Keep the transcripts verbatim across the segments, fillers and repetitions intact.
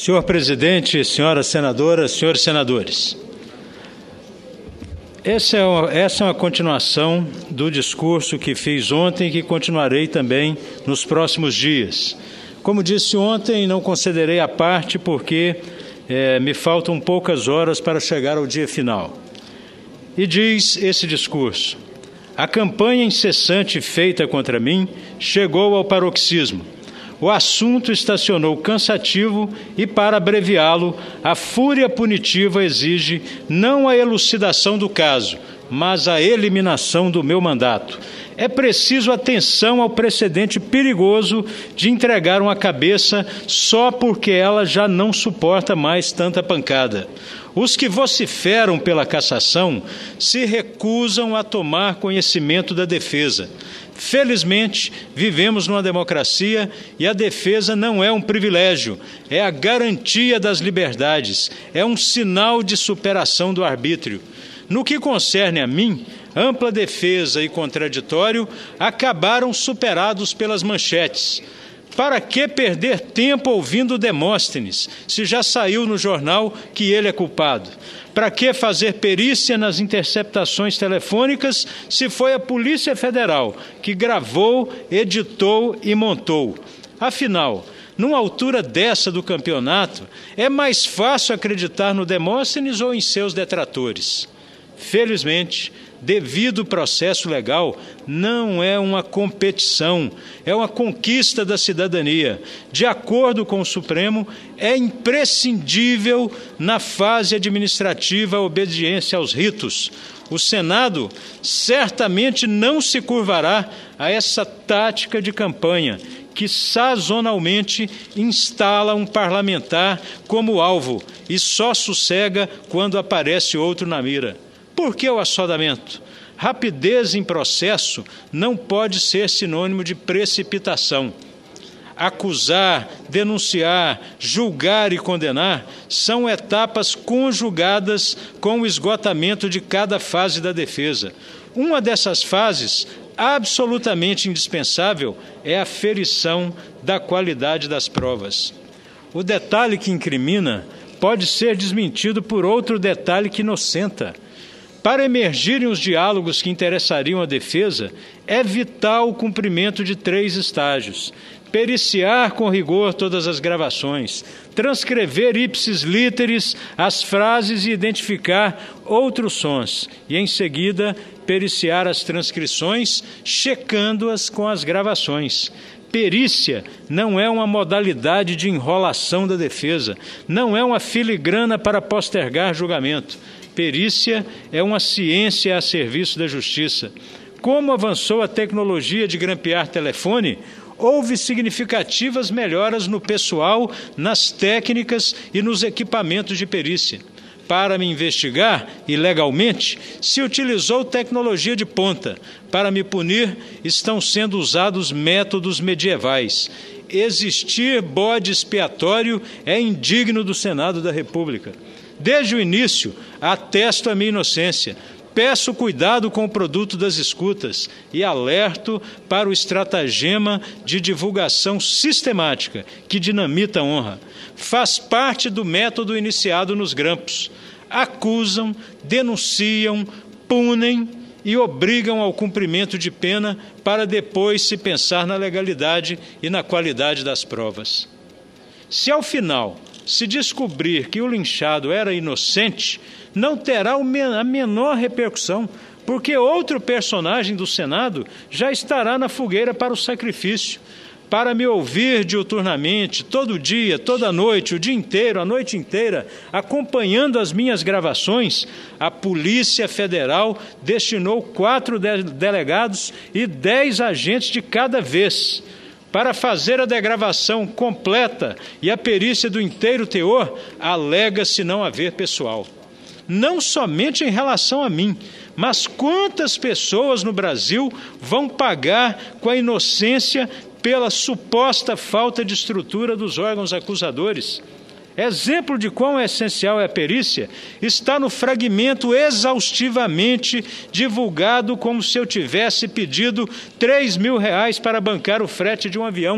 Senhor presidente, senhoras senadoras, senhores senadores, essa é, uma, essa é uma continuação do discurso que fiz ontem e que continuarei também nos próximos dias. Como disse ontem, não concederei a parte porque é, me faltam poucas horas para chegar ao dia final. E diz esse discurso: a campanha incessante feita contra mim chegou ao paroxismo. O assunto estacionou cansativo e, para abreviá-lo, a fúria punitiva exige não a elucidação do caso, mas a eliminação do meu mandato. É preciso atenção ao precedente perigoso de entregar uma cabeça só porque ela já não suporta mais tanta pancada. Os que vociferam pela cassação se recusam a tomar conhecimento da defesa. Felizmente, vivemos numa democracia e a defesa não é um privilégio, é a garantia das liberdades, é um sinal de superação do arbítrio. No que concerne a mim, ampla defesa e contraditório acabaram superados pelas manchetes. Para que perder tempo ouvindo Demóstenes, se já saiu no jornal que ele é culpado? Para que fazer perícia nas interceptações telefônicas, se foi a Polícia Federal que gravou, editou e montou? Afinal, numa altura dessa do campeonato, é mais fácil acreditar no Demóstenes ou em seus detratores? Felizmente, devido processo legal, não é uma competição, é uma conquista da cidadania. De acordo com o Supremo, é imprescindível na fase administrativa a obediência aos ritos. O Senado certamente não se curvará a essa tática de campanha, que sazonalmente instala um parlamentar como alvo e só sossega quando aparece outro na mira. Por que o assodamento? Rapidez em processo não pode ser sinônimo de precipitação. Acusar, denunciar, julgar e condenar são etapas conjugadas com o esgotamento de cada fase da defesa. Uma dessas fases, absolutamente indispensável, é a ferição da qualidade das provas. O detalhe que incrimina pode ser desmentido por outro detalhe que inocenta. Para emergirem os diálogos que interessariam a defesa, é vital o cumprimento de três estágios: periciar com rigor todas as gravações, transcrever ipsis literis as frases e identificar outros sons, e, em seguida, periciar as transcrições, checando-as com as gravações. Perícia não é uma modalidade de enrolação da defesa, não é uma filigrana para postergar julgamento. Perícia é uma ciência a serviço da justiça. Como avançou a tecnologia de grampear telefone, houve significativas melhoras no pessoal, nas técnicas e nos equipamentos de perícia. Para me investigar ilegalmente, se utilizou tecnologia de ponta. Para me punir, estão sendo usados métodos medievais. Existir bode expiatório é indigno do Senado da República. Desde o início, atesto a minha inocência, peço cuidado com o produto das escutas e alerto para o estratagema de divulgação sistemática que dinamita a honra. Faz parte do método iniciado nos grampos. Acusam, denunciam, punem e obrigam ao cumprimento de pena para depois se pensar na legalidade e na qualidade das provas. Se ao final se descobrir que o linchado era inocente, não terá a menor repercussão, porque outro personagem do Senado já estará na fogueira para o sacrifício. Para me ouvir diuturnamente, todo dia, toda noite, o dia inteiro, a noite inteira, acompanhando as minhas gravações, a Polícia Federal destinou quatro delegados e dez agentes de cada vez. Para fazer a degravação completa e a perícia do inteiro teor, alega-se não haver pessoal. Não somente em relação a mim, mas quantas pessoas no Brasil vão pagar com a inocência pela suposta falta de estrutura dos órgãos acusadores? Exemplo de quão essencial é a perícia está no fragmento exaustivamente divulgado como se eu tivesse pedido três mil reais para bancar o frete de um avião.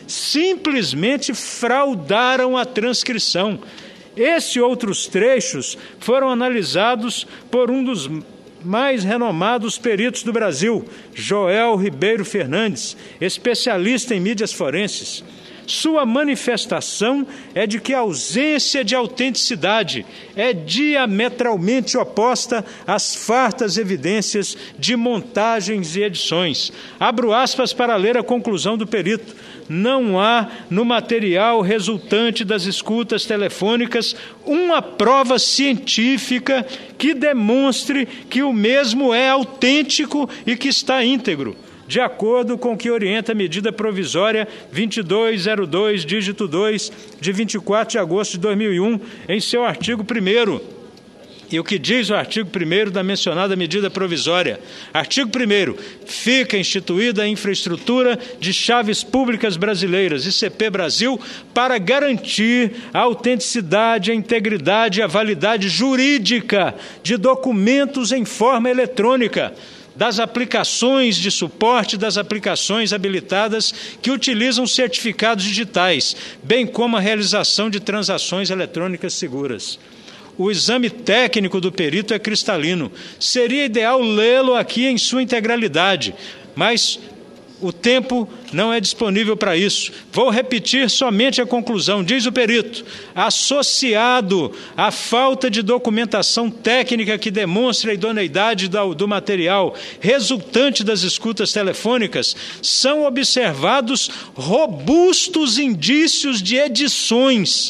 simplesmente fraudaram a transcrição. Esses e outros trechos foram analisados por um dos mais renomados peritos do Brasil, Joel Ribeiro Fernandes, especialista em mídias forenses. Sua manifestação é de que a ausência de autenticidade é diametralmente oposta às fartas evidências de montagens e edições. Abro aspas para ler a conclusão do perito. Não há no material resultante das escutas telefônicas uma prova científica que demonstre que o mesmo é autêntico e que está íntegro, de acordo com o que orienta a medida provisória vinte e dois zero dois, dígito dois, de vinte e quatro de agosto de dois mil e um, em seu artigo primeiro. E o que diz o artigo primeiro da mencionada medida provisória? Artigo primeiro. Fica instituída a infraestrutura de chaves públicas brasileiras, I C P Brasil, para garantir a autenticidade, a integridade e a validade jurídica de documentos em forma eletrônica, das aplicações de suporte das aplicações habilitadas que utilizam certificados digitais, bem como a realização de transações eletrônicas seguras. O exame técnico do perito é cristalino. Seria ideal lê-lo aqui em sua integralidade, mas o tempo não é disponível para isso. Vou repetir somente a conclusão. Diz o perito: associado à falta de documentação técnica que demonstre a idoneidade do, do material resultante das escutas telefônicas, são observados robustos indícios de edições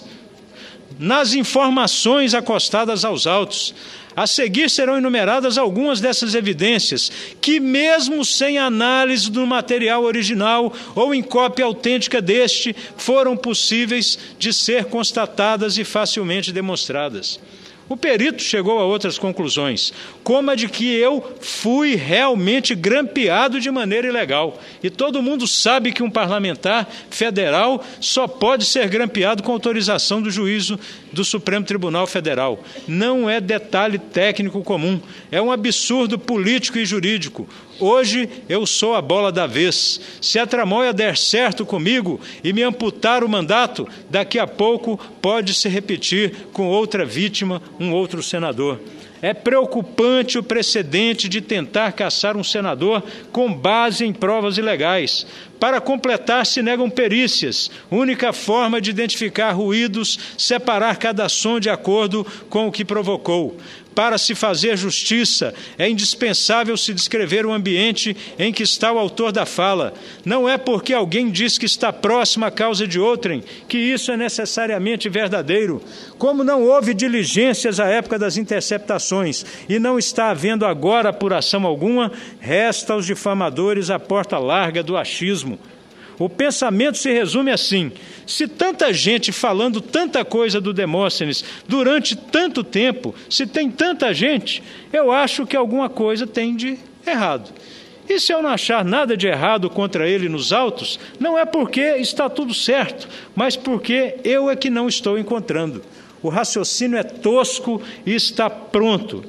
nas informações acostadas aos autos. A seguir serão enumeradas algumas dessas evidências que, mesmo sem análise do material original ou em cópia autêntica deste, foram possíveis de ser constatadas e facilmente demonstradas. O perito chegou a outras conclusões, como a de que eu fui realmente grampeado de maneira ilegal. E todo mundo sabe que um parlamentar federal só pode ser grampeado com autorização do juízo do Supremo Tribunal Federal. Não é detalhe técnico comum, é um absurdo político e jurídico. Hoje eu sou a bola da vez. Se a tramóia der certo comigo e me amputar o mandato, daqui a pouco pode se repetir com outra vítima, um outro senador. É preocupante o precedente de tentar caçar um senador com base em provas ilegais. Para completar, se negam perícias, única forma de identificar ruídos, separar cada som de acordo com o que provocou. Para se fazer justiça, é indispensável se descrever o ambiente em que está o autor da fala. Não é porque alguém diz que está próximo à causa de outrem que isso é necessariamente verdadeiro. Como não houve diligências à época das interceptações e não está havendo agora apuração alguma, resta aos difamadores a porta larga do achismo. O pensamento se resume assim: se tanta gente falando tanta coisa do Demóstenes durante tanto tempo, se tem tanta gente, eu acho que alguma coisa tem de errado. E se eu não achar nada de errado contra ele nos autos, não é porque está tudo certo, mas porque eu é que não estou encontrando. O raciocínio é tosco e está pronto.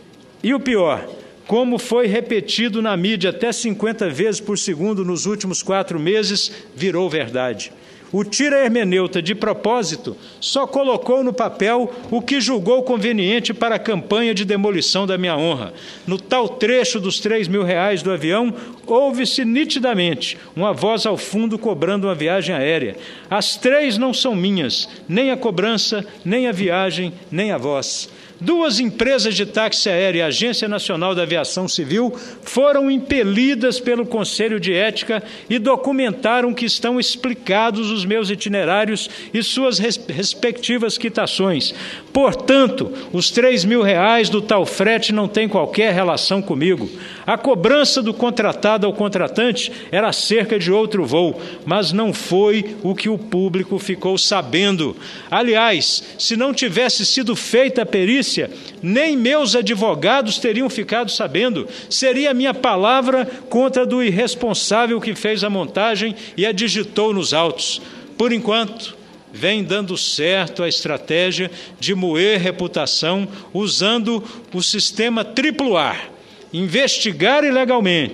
E o pior, como foi repetido na mídia até cinquenta vezes por segundo nos últimos quatro meses, virou verdade. O tira-hermeneuta, de propósito, só colocou no papel o que julgou conveniente para a campanha de demolição da minha honra. No tal trecho dos três mil reais do avião, ouve-se nitidamente uma voz ao fundo cobrando uma viagem aérea. As três não são minhas, nem a cobrança, nem a viagem, nem a voz. Duas empresas de táxi aéreo e a Agência Nacional da Aviação Civil foram impelidas pelo Conselho de Ética e documentaram que estão explicados os meus itinerários e suas res- respectivas quitações. Portanto, os três mil reais do tal frete não têm qualquer relação comigo. A cobrança do contratado ao contratante era acerca de outro voo, mas não foi o que o público ficou sabendo. Aliás, se não tivesse sido feita a perícia, nem meus advogados teriam ficado sabendo. Seria minha palavra contra a do irresponsável que fez a montagem e a digitou nos autos. Por enquanto, vem dando certo a estratégia de moer reputação usando o sistema triplo A: investigar ilegalmente,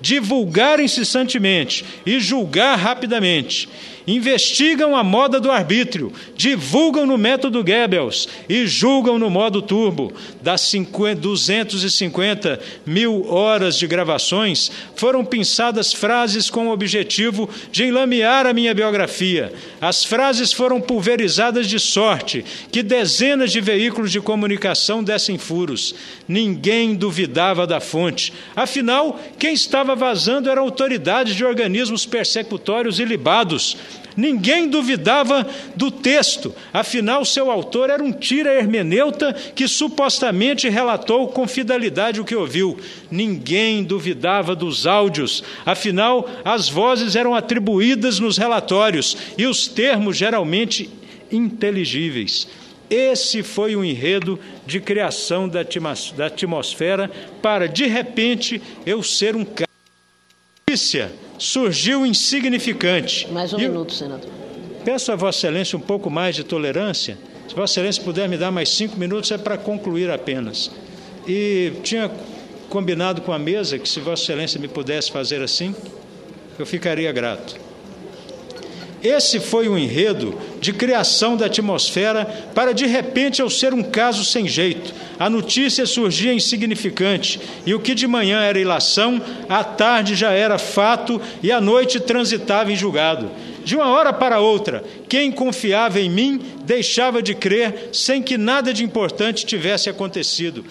divulgar incessantemente e julgar rapidamente. Investigam a moda do arbítrio, divulgam no método Goebbels e julgam no modo turbo. Das duzentas e cinquenta mil horas de gravações, foram pensadas frases com o objetivo de enlamear a minha biografia. As frases foram pulverizadas de sorte que dezenas de veículos de comunicação dessem furos. Ninguém duvidava da fonte. Afinal, quem estava vazando eram autoridades de organismos persecutórios ilibados. Ninguém duvidava do texto, afinal seu autor era um tira hermeneuta que supostamente relatou com fidelidade o que ouviu. Ninguém duvidava dos áudios, afinal as vozes eram atribuídas nos relatórios e os termos geralmente inteligíveis. Esse foi o enredo de criação da atmosfera para, de repente, eu ser um cara. A notícia surgiu insignificante. Mais um e minuto, senador. Peço a Vossa Excelência um pouco mais de tolerância. Se Vossa Excelência puder me dar mais cinco minutos, é para concluir apenas. E tinha combinado com a mesa que, se Vossa Excelência me pudesse fazer assim, eu ficaria grato. Esse foi o enredo de criação da atmosfera para, de repente, eu ser um caso sem jeito. A notícia surgia insignificante, e o que de manhã era ilação, à tarde já era fato e à noite transitava em julgado. De uma hora para outra, quem confiava em mim deixava de crer sem que nada de importante tivesse acontecido,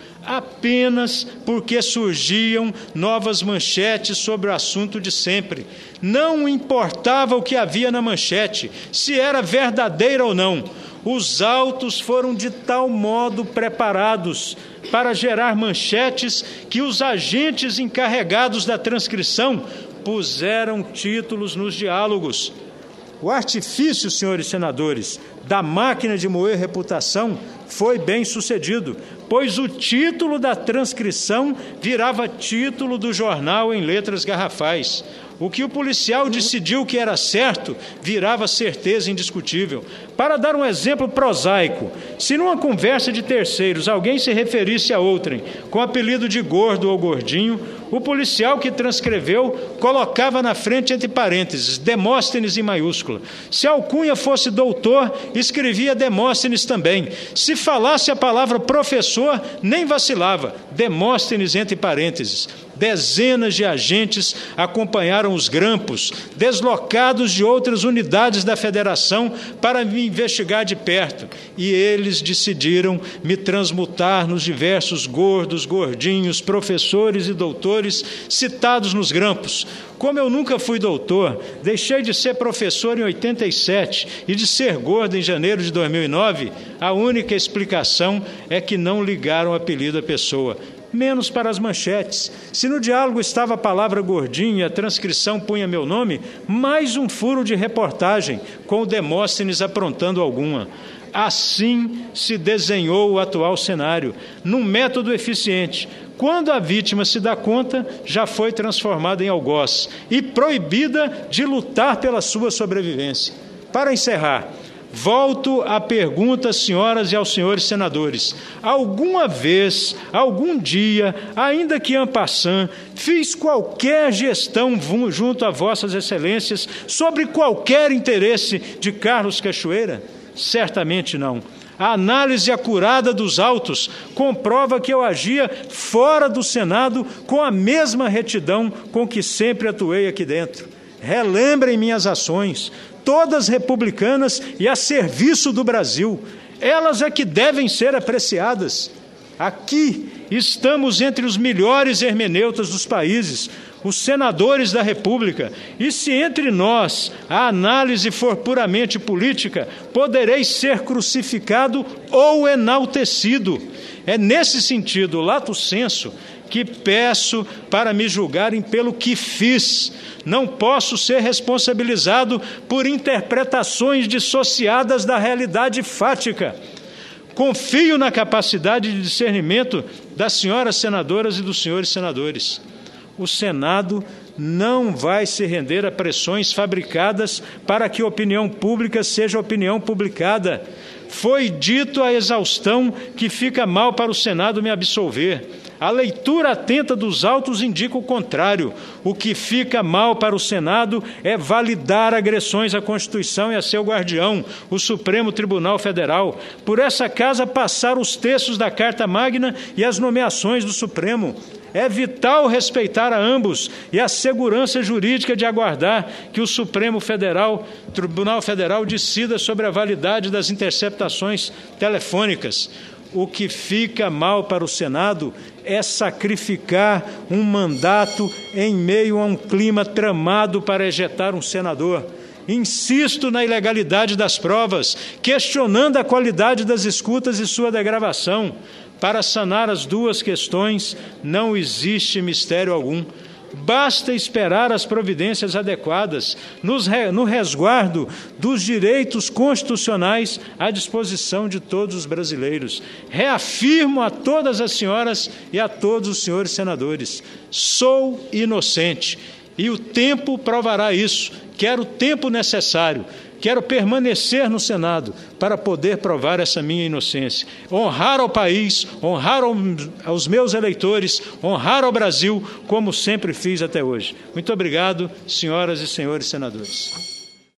apenas porque surgiam novas manchetes sobre o assunto de sempre. Não importava o que havia na manchete, se era verdadeira ou não. Os autos foram de tal modo preparados para gerar manchetes que os agentes encarregados da transcrição puseram títulos nos diálogos. O artifício, senhores senadores, da máquina de moer reputação foi bem sucedido, pois o título da transcrição virava título do jornal em letras garrafais. O que o policial decidiu que era certo virava certeza indiscutível. Para dar um exemplo prosaico, se numa conversa de terceiros alguém se referisse a outrem com apelido de gordo ou gordinho, o policial que transcreveu colocava na frente entre parênteses Demóstenes em maiúscula. Se a alcunha fosse doutor, escrevia Demóstenes também. Se falasse a palavra professor, nem vacilava, Demóstenes entre parênteses. Dezenas de agentes acompanharam os grampos, deslocados de outras unidades da federação para me investigar de perto, e eles decidiram me transmutar nos diversos gordos, gordinhos, professores e doutores citados nos grampos. Como eu nunca fui doutor, deixei de ser professor em oitenta e sete e de ser gordo em janeiro de dois mil e nove, a única explicação é que não ligaram o apelido à pessoa. Menos para as manchetes. Se no diálogo estava a palavra gordinho e a transcrição punha meu nome, mais um furo de reportagem, com o Demóstenes aprontando alguma. Assim se desenhou o atual cenário, num método eficiente. Quando a vítima se dá conta, já foi transformada em algoz e proibida de lutar pela sua sobrevivência. Para encerrar, volto à pergunta, senhoras e aos senhores senadores. Alguma vez, algum dia, ainda que en passant, fiz qualquer gestão junto a vossas excelências sobre qualquer interesse de Carlos Cachoeira? Certamente não. A análise acurada dos autos comprova que eu agia fora do Senado com a mesma retidão com que sempre atuei aqui dentro. Relembrem minhas ações, todas republicanas e a serviço do Brasil. Elas é que devem ser apreciadas. Aqui estamos entre os melhores hermeneutas dos países, os senadores da República, e se entre nós a análise for puramente política, poderei ser crucificado ou enaltecido. É nesse sentido, lato sensu, que peço para me julgarem pelo que fiz. Não posso ser responsabilizado por interpretações dissociadas da realidade fática. Confio na capacidade de discernimento das senhoras senadoras e dos senhores senadores. O Senado não vai se render a pressões fabricadas para que a opinião pública seja opinião publicada. Foi dito a exaustão que fica mal para o Senado me absolver. A leitura atenta dos autos indica o contrário. O que fica mal para o Senado é validar agressões à Constituição e a seu guardião, o Supremo Tribunal Federal. Por essa casa passar os textos da Carta Magna e as nomeações do Supremo. É vital respeitar a ambos e a segurança jurídica de aguardar que o Supremo Federal, Tribunal Federal, decida sobre a validade das interceptações telefônicas. O que fica mal para o Senado é sacrificar um mandato em meio a um clima tramado para ejetar um senador. Insisto na ilegalidade das provas, questionando a qualidade das escutas e sua degravação. Para sanar as duas questões, não existe mistério algum. Basta esperar as providências adequadas, nos, no resguardo dos direitos constitucionais à disposição de todos os brasileiros. Reafirmo a todas as senhoras e a todos os senhores senadores, sou inocente e o tempo provará isso. Quero o tempo necessário. Quero permanecer no Senado para poder provar essa minha inocência. Honrar ao país, honrar ao, aos meus eleitores, honrar ao Brasil, como sempre fiz até hoje. Muito obrigado, senhoras e senhores senadores.